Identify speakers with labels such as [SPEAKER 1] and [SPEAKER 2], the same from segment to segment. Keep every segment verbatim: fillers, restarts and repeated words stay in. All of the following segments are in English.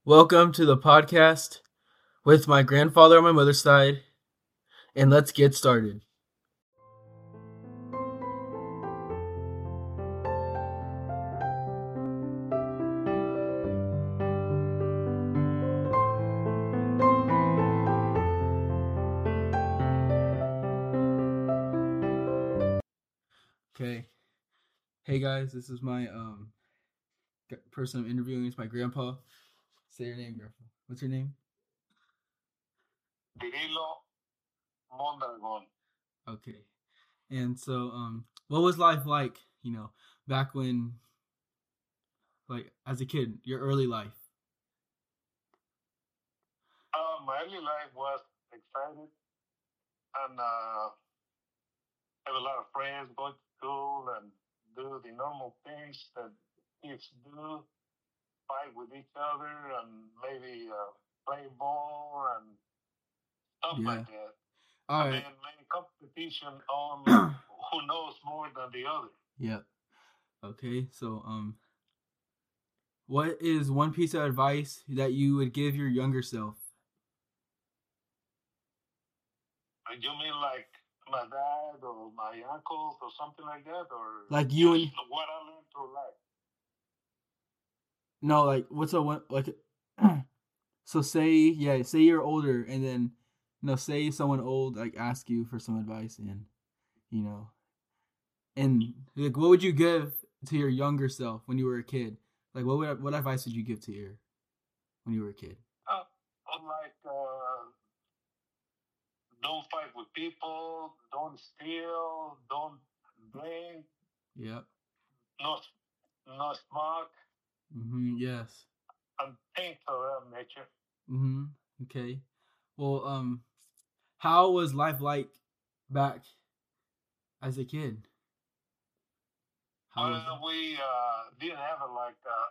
[SPEAKER 1] Welcome to the podcast with my grandfather on my mother's side, and let's get started. Okay. Hey guys, this is my um person I'm interviewing. It's my grandpa. Say your name, grandpa. What's your name?
[SPEAKER 2] Cirilo Mondragon.
[SPEAKER 1] Okay. And so, um, what was life like, you know, back when, like, as a kid, your early life?
[SPEAKER 2] Uh, my early life was excited, and uh, have a lot of friends, going to school and do the normal things that kids do, fight with each other, and maybe uh, play ball and stuff
[SPEAKER 1] Yeah.
[SPEAKER 2] like that.
[SPEAKER 1] All
[SPEAKER 2] and
[SPEAKER 1] right.
[SPEAKER 2] then maybe competition on who knows more than the other.
[SPEAKER 1] Yeah. Okay. So, um, what is one piece of advice that you would give your younger self?
[SPEAKER 2] And you mean like my dad or my uncles or something like that, or
[SPEAKER 1] Like you
[SPEAKER 2] just
[SPEAKER 1] and
[SPEAKER 2] what I learned through life?
[SPEAKER 1] no, like what's a one like? So say yeah, say you're older, and then you know, say someone old like ask you for some advice, and you know, and like what would you give to your younger self when you were a kid? Like what would what advice would you give to your when you were a kid?
[SPEAKER 2] Uh, like, uh, don't fight with people, don't steal, don't drink,
[SPEAKER 1] Yep.
[SPEAKER 2] no, no smoke,
[SPEAKER 1] Mm-hmm. Yes.
[SPEAKER 2] and things of that nature.
[SPEAKER 1] Mm-hmm. Okay. Well, um, how was life like back as a kid? How was
[SPEAKER 2] Well, we uh, didn't have a, like uh,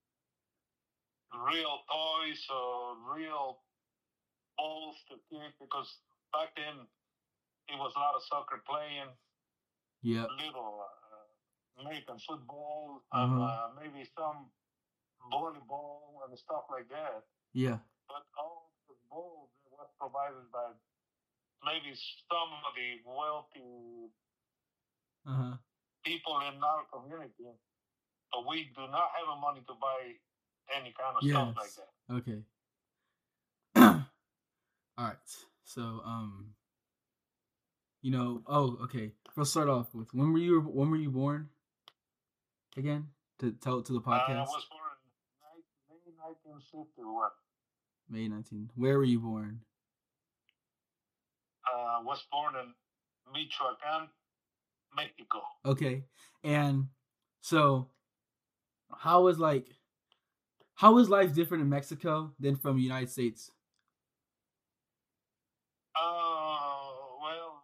[SPEAKER 2] real toys or real balls to kick because back then it was a lot of soccer playing,
[SPEAKER 1] Yep.
[SPEAKER 2] little uh, American football, and
[SPEAKER 1] Uh-huh.
[SPEAKER 2] uh, maybe some volleyball and stuff like that.
[SPEAKER 1] Yeah.
[SPEAKER 2] But all the balls was provided by maybe some of the wealthy
[SPEAKER 1] Uh-huh.
[SPEAKER 2] people in our community. But we do not have the money to buy any kind of stuff like
[SPEAKER 1] Yes.
[SPEAKER 2] that.
[SPEAKER 1] Okay. All right. So, um, you know, oh, okay. Let's start off with when were you when were you born again? To tell to the
[SPEAKER 2] I
[SPEAKER 1] podcast.
[SPEAKER 2] was born in May nineteen fifty-one.
[SPEAKER 1] May nineteenth. Where were you born?
[SPEAKER 2] I uh, was born in Michoacan, Mexico.
[SPEAKER 1] Okay. And so how was like how was life different in Mexico than from the United States?
[SPEAKER 2] Uh, well,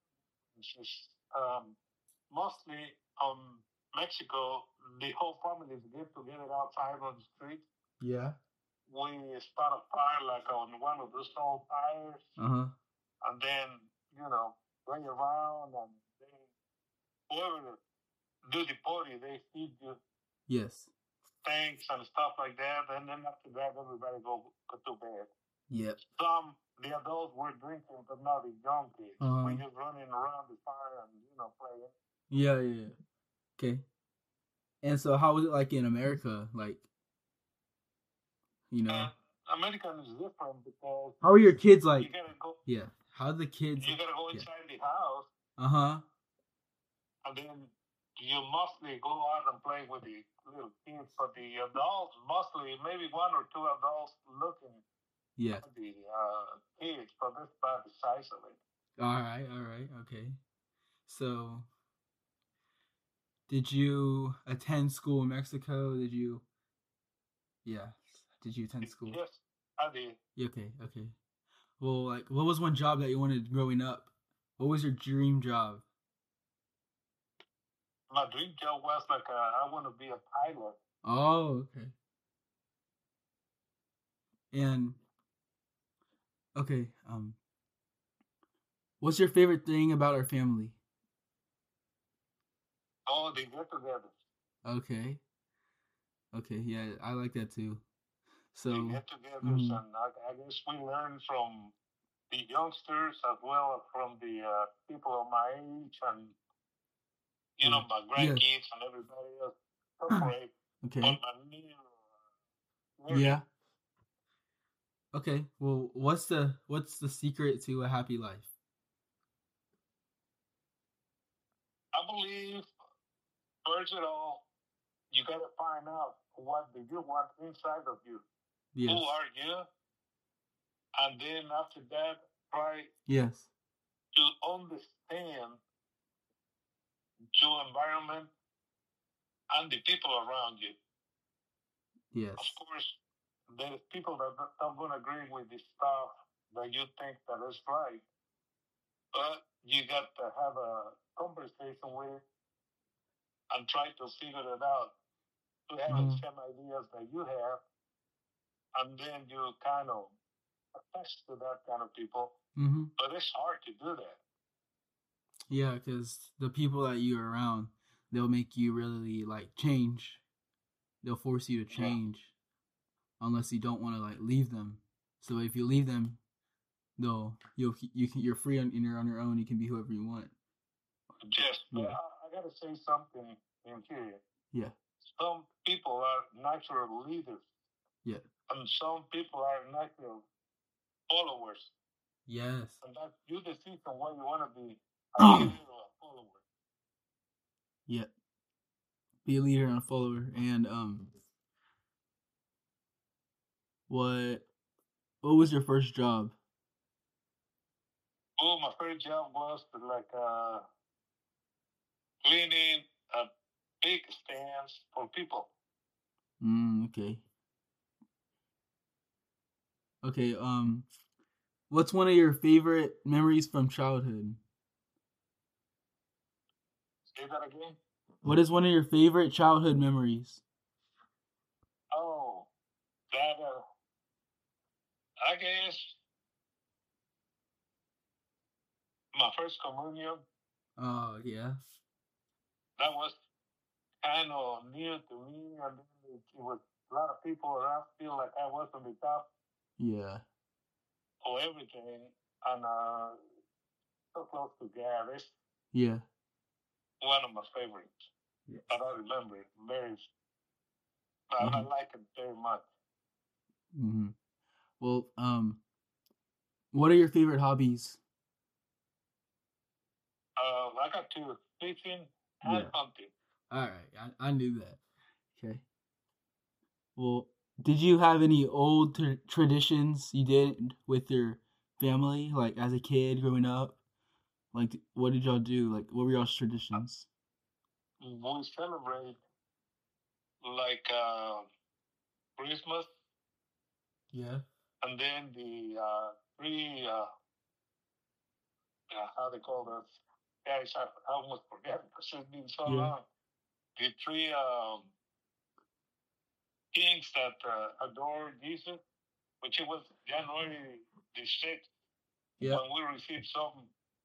[SPEAKER 2] um, mostly um, Mexico, the whole families get together outside on the street.
[SPEAKER 1] Yeah.
[SPEAKER 2] We start a fire like on one of those old tires,
[SPEAKER 1] Uh-huh.
[SPEAKER 2] and then you know play around, and then whoever do the party, they feed you
[SPEAKER 1] Yes.
[SPEAKER 2] things and stuff like that, and then after that, everybody go, go to bed.
[SPEAKER 1] Yep.
[SPEAKER 2] Some the adults were drinking, but not the young kids.
[SPEAKER 1] Uh-huh.
[SPEAKER 2] We just running around the fire and you know playing.
[SPEAKER 1] Yeah, yeah, yeah. Okay. And so how was it like in America? Like, you know.
[SPEAKER 2] And American is different because
[SPEAKER 1] How are your kids like?
[SPEAKER 2] you gotta go.
[SPEAKER 1] Yeah. How the kids?
[SPEAKER 2] You gotta go
[SPEAKER 1] Yeah.
[SPEAKER 2] inside the house,
[SPEAKER 1] Uh huh.
[SPEAKER 2] and then you mostly go out and play with the little kids. But the adults, mostly maybe one or two adults looking
[SPEAKER 1] Yeah.
[SPEAKER 2] at the uh, kids, but that's about the size of it.
[SPEAKER 1] All right. All right. Okay. So, did you attend school in Mexico? Did you? Yeah. Did you attend school?
[SPEAKER 2] Yes, I did.
[SPEAKER 1] Okay. Okay. Well, like, what was one job that you wanted growing up? What was your dream job?
[SPEAKER 2] My dream job was like uh, I want to be a pilot.
[SPEAKER 1] Oh, okay. And okay, um, what's your favorite thing about our family?
[SPEAKER 2] Oh, they get together.
[SPEAKER 1] Okay. Okay, yeah, I like that too. So,
[SPEAKER 2] the get-togethers,
[SPEAKER 1] mm,
[SPEAKER 2] and I, I guess we learn from the youngsters as well as from the uh, people of my age and you
[SPEAKER 1] yeah,
[SPEAKER 2] know my
[SPEAKER 1] yeah,
[SPEAKER 2] grandkids and everybody else separate on
[SPEAKER 1] okay,
[SPEAKER 2] my new uh, learning.
[SPEAKER 1] yeah, okay. Well, what's the what's the secret to a happy life?
[SPEAKER 2] I believe first of all, you got to find out what do you want inside of you. Who
[SPEAKER 1] Yes,
[SPEAKER 2] are you? And then after that, try
[SPEAKER 1] yes,
[SPEAKER 2] to understand your environment and the people around you. Of
[SPEAKER 1] yes,
[SPEAKER 2] course, there's people that don't going to agree with the stuff that you think that is right, but you got to have a conversation with and try to figure it out to have the
[SPEAKER 1] mm-hmm.
[SPEAKER 2] same ideas that you have, and then you kind of attach to that kind of people.
[SPEAKER 1] Mm-hmm.
[SPEAKER 2] But it's hard to do that.
[SPEAKER 1] Yeah, because the people that you're around, they'll make you really like change. They'll force you to
[SPEAKER 2] Yeah,
[SPEAKER 1] change unless you don't want to like leave them. So if you leave them, they'll you'll you can you're free on you're on your own. You can be whoever you want.
[SPEAKER 2] just but
[SPEAKER 1] Yeah,
[SPEAKER 2] I, I got to say something in here.
[SPEAKER 1] yeah,
[SPEAKER 2] Some people are natural leaders,
[SPEAKER 1] yeah.
[SPEAKER 2] and some people are natural followers,
[SPEAKER 1] Yes.
[SPEAKER 2] and that's you decide on what you want to be, a leader or a follower.
[SPEAKER 1] Yeah. Be a leader and a follower. And um, what what was your first job?
[SPEAKER 2] Oh, my first job was like uh, cleaning a big stands for people.
[SPEAKER 1] Mm, okay. Okay. Um, what's one of your favorite memories from childhood?
[SPEAKER 2] Say that again.
[SPEAKER 1] What is one of your favorite childhood memories?
[SPEAKER 2] Oh, that uh, I guess my first communion.
[SPEAKER 1] Oh yeah.
[SPEAKER 2] That was kind of new to me, and then it, it was a lot of people around. Feel like I was on the top
[SPEAKER 1] Yeah.
[SPEAKER 2] of everything, and uh, so close to God. It's
[SPEAKER 1] Yeah.
[SPEAKER 2] one of my favorites.
[SPEAKER 1] Yes.
[SPEAKER 2] But I remember it very, and I
[SPEAKER 1] Mm-hmm.
[SPEAKER 2] like it very much.
[SPEAKER 1] Mm-hmm. Well, um, what are your favorite hobbies?
[SPEAKER 2] Uh, I got to fishing and
[SPEAKER 1] Yeah.
[SPEAKER 2] hunting.
[SPEAKER 1] All right. I, I knew that. Okay. Well, did you have any old t- traditions you did with your family, like as a kid growing up? Like, what did y'all do? Like, what were y'all's traditions?
[SPEAKER 2] We celebrate like uh, Christmas,
[SPEAKER 1] Yeah.
[SPEAKER 2] and then the uh, three, uh, uh, how they call this? Guys, I, I almost forget because it's been so
[SPEAKER 1] Yeah.
[SPEAKER 2] long. The three um, kings that uh, adore Jesus, which it was January the sixth,
[SPEAKER 1] Yeah.
[SPEAKER 2] when we received some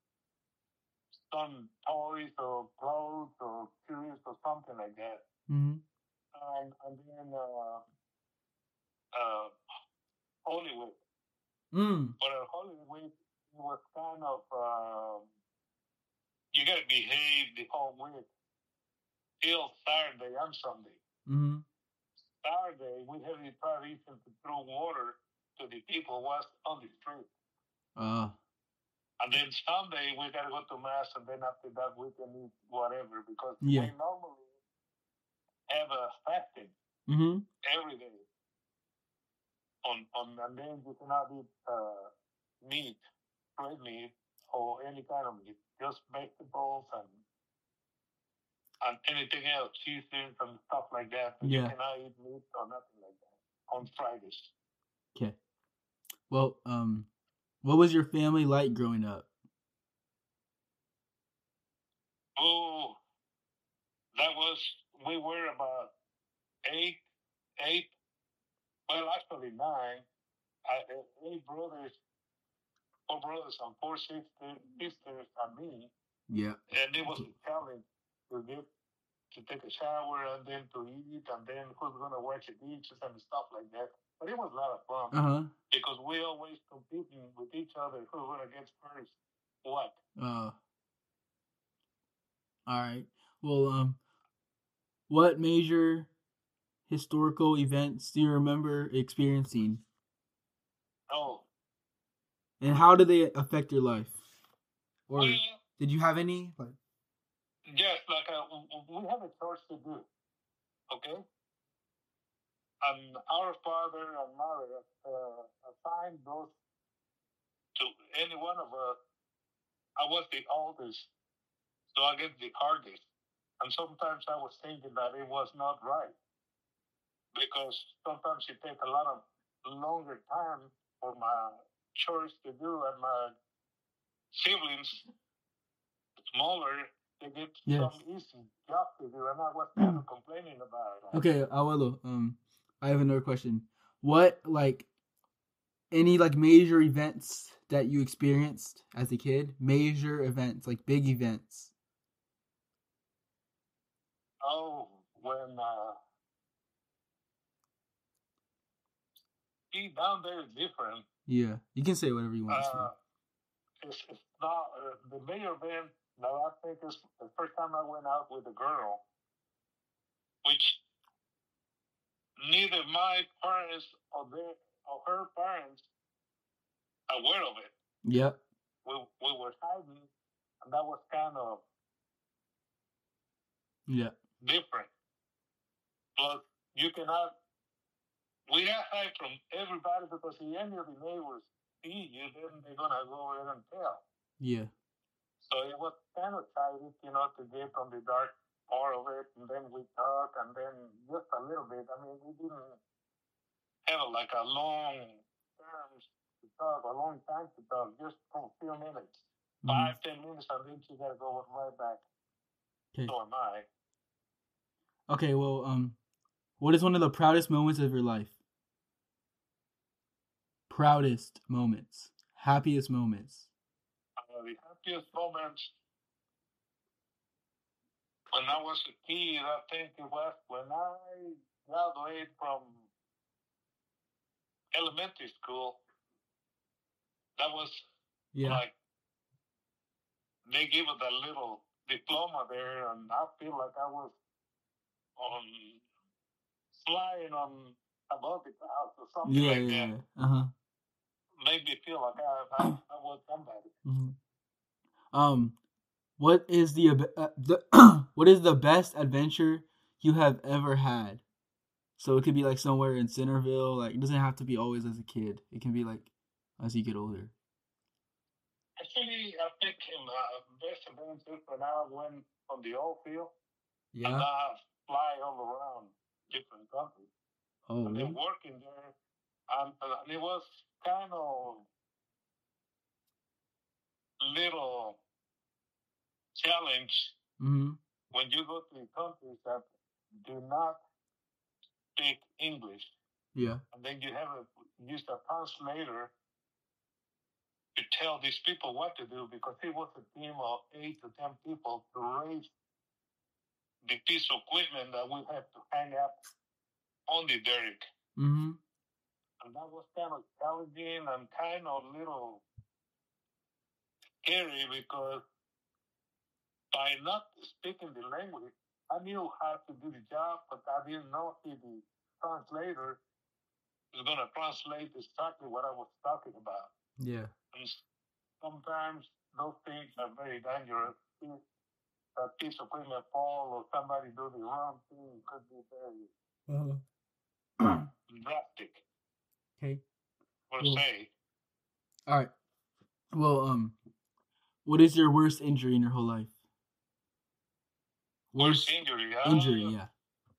[SPEAKER 2] some toys or clothes or shoes or something like that.
[SPEAKER 1] Mm-hmm.
[SPEAKER 2] And, and then uh, uh, Holy Week.
[SPEAKER 1] Mm.
[SPEAKER 2] But at Holy Week, it was kind of, um, you got to behave the whole week till Saturday and Sunday.
[SPEAKER 1] Mm-hmm.
[SPEAKER 2] Saturday, we have the tradition to throw water to the people was on the street.
[SPEAKER 1] Uh.
[SPEAKER 2] And then Sunday, we got to go to Mass, and then after that, we can eat whatever because
[SPEAKER 1] Yeah.
[SPEAKER 2] we normally have a fasting
[SPEAKER 1] Mm-hmm.
[SPEAKER 2] every day. On, on and then you cannot eat uh, meat, red meat, or any kind of meat, just vegetables and and anything else, cheeses and stuff like that. But you
[SPEAKER 1] Yeah.
[SPEAKER 2] cannot eat meat or nothing like that on Fridays.
[SPEAKER 1] Okay. Well, um, what was your family like growing up?
[SPEAKER 2] Oh, that was we were about eight, eight. Well, actually nine. I, eight brothers, four brothers and four sisters, sisters and me.
[SPEAKER 1] Yeah.
[SPEAKER 2] And it was
[SPEAKER 1] Okay.
[SPEAKER 2] a challenge to get to take a shower and then to eat and then who's gonna wash the dishes and stuff like that. But it was a lot of fun
[SPEAKER 1] Uh huh.
[SPEAKER 2] because we always competing with each other who's gonna get first. What?
[SPEAKER 1] Uh. All right. Well, um, what major historical events do you remember experiencing,
[SPEAKER 2] Oh,
[SPEAKER 1] and how did they affect your life? Or
[SPEAKER 2] well,
[SPEAKER 1] did you have any? Like,
[SPEAKER 2] yes, like uh, w- w- we have a chores to do, okay? And our father and mother uh, assigned those to any one of us. I was the oldest, so I get the hardest. And sometimes I was thinking that it was not right because sometimes it takes a lot of longer time for my chores to do and my siblings smaller they get
[SPEAKER 1] yes.
[SPEAKER 2] some easy job to do and I was kind of complaining about that.
[SPEAKER 1] Okay, Abuelo. Um, I have another question. What like any like major events that you experienced as a kid? Major events, like big events.
[SPEAKER 2] Oh, when uh, see down there is different.
[SPEAKER 1] Yeah, you can say whatever you want.
[SPEAKER 2] Uh, it's, it's not uh, the mayor event. Now I think it's the first time I went out with a girl, which neither my parents or their or her parents aware of it.
[SPEAKER 1] Yep.
[SPEAKER 2] We we were hiding, and that was kind of
[SPEAKER 1] Yeah.
[SPEAKER 2] different. Plus, you cannot. We got hide from everybody because if any of the neighbors see you, then they're gonna go over and tell.
[SPEAKER 1] Yeah.
[SPEAKER 2] So it was kind of exciting, you know, to get on the dark part of it, and then we talk, and then just a little bit. I mean, we didn't have like a long terms to talk, a long time to talk, just for a few minutes, mm-hmm. five, ten minutes, and then you gotta go right back. Okay. So am I.
[SPEAKER 1] Okay, well, um, what is one of the proudest moments of your life? Proudest moments, happiest moments.
[SPEAKER 2] Uh, the happiest moments when I was a kid, I think it was when I graduated from elementary school. That was yeah. like they gave us a little diploma there, and I feel like I was on flying on above the clouds or something
[SPEAKER 1] yeah,
[SPEAKER 2] like
[SPEAKER 1] yeah,
[SPEAKER 2] that.
[SPEAKER 1] Uh huh.
[SPEAKER 2] Made me feel like I, I, I was somebody.
[SPEAKER 1] Mm-hmm. Um, what is the uh, the what is the best adventure you have ever had? So it could be like somewhere in Centerville. Like it doesn't have to be always as a kid. It can be like as you get older.
[SPEAKER 2] Actually, I think my best adventure when I went on the oil field.
[SPEAKER 1] Yeah.
[SPEAKER 2] And I fly all around different countries.
[SPEAKER 1] Oh.
[SPEAKER 2] And then working there, and, and it was kind of little challenge mm-hmm. when you go to countries that do not speak English.
[SPEAKER 1] Yeah.
[SPEAKER 2] And then you have to use a translator to tell these people what to do because it was a team of eight to ten people to raise the piece of equipment that we had to hang up on the derrick. Mm-hmm. And that was kind of challenging and kind of little scary because by not speaking the language, I knew how to do the job, but I didn't know if the translator was going to translate exactly what I was talking about.
[SPEAKER 1] Yeah.
[SPEAKER 2] And sometimes those things are very dangerous. If a piece of equipment fall or somebody do the wrong thing, it could be very uh-huh. drastic.
[SPEAKER 1] Okay.
[SPEAKER 2] Per well, se.
[SPEAKER 1] All right. Well, um, what is your worst injury in your whole life?
[SPEAKER 2] Worst, worst injury? Uh,
[SPEAKER 1] injury, yeah.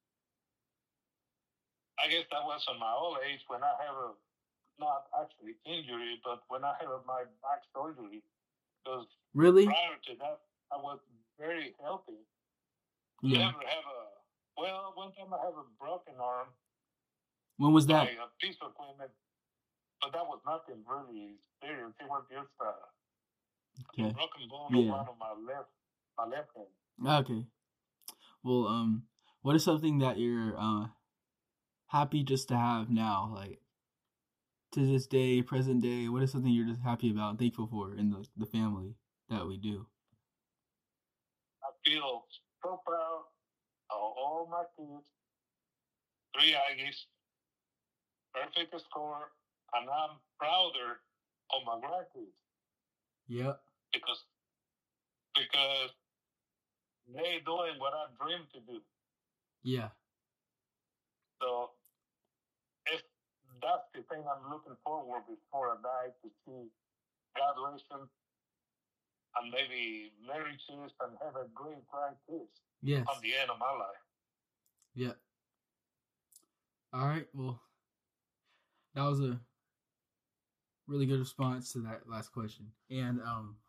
[SPEAKER 2] I guess that was on my old age when I have a, not actually injury, but when I have my back surgery. Because
[SPEAKER 1] really?
[SPEAKER 2] prior to that, I was very healthy.
[SPEAKER 1] Yeah.
[SPEAKER 2] Never have a, well, one time I have a broken arm.
[SPEAKER 1] When was that?
[SPEAKER 2] Like a piece of equipment. But that was nothing really serious. It was just a, okay. a broken bone yeah. on one of my left, my left hand.
[SPEAKER 1] Okay. Well, um, what is something that you're uh happy just to have now, like to this day, present day? What is something you're just happy about, and thankful for in the the family that we do?
[SPEAKER 2] I feel so proud of all my kids, three Aggies, perfect score, and I'm prouder of my grandkids
[SPEAKER 1] Yep.
[SPEAKER 2] because because they doing what I dreamed to do.
[SPEAKER 1] Yeah.
[SPEAKER 2] So if that's the thing I'm looking forward before I die to see graduation and maybe marriages and have a great grandkids
[SPEAKER 1] Yes.
[SPEAKER 2] on the end of my life.
[SPEAKER 1] Yeah. All right. Well, that was a really good response to that last question. And um,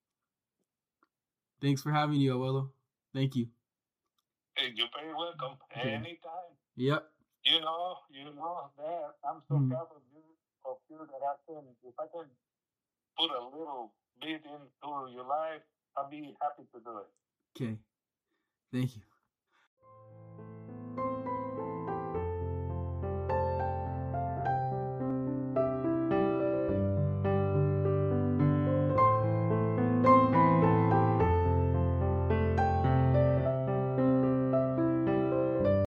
[SPEAKER 1] thanks for having you, Abuelo. Thank you.
[SPEAKER 2] Hey, you're very welcome.
[SPEAKER 1] Okay.
[SPEAKER 2] Anytime.
[SPEAKER 1] Yep.
[SPEAKER 2] You know, you know that I'm so
[SPEAKER 1] Hmm.
[SPEAKER 2] proud of you, of you that I can, if I can put a little bit into your life, I'll be happy to do it.
[SPEAKER 1] Okay. Thank you.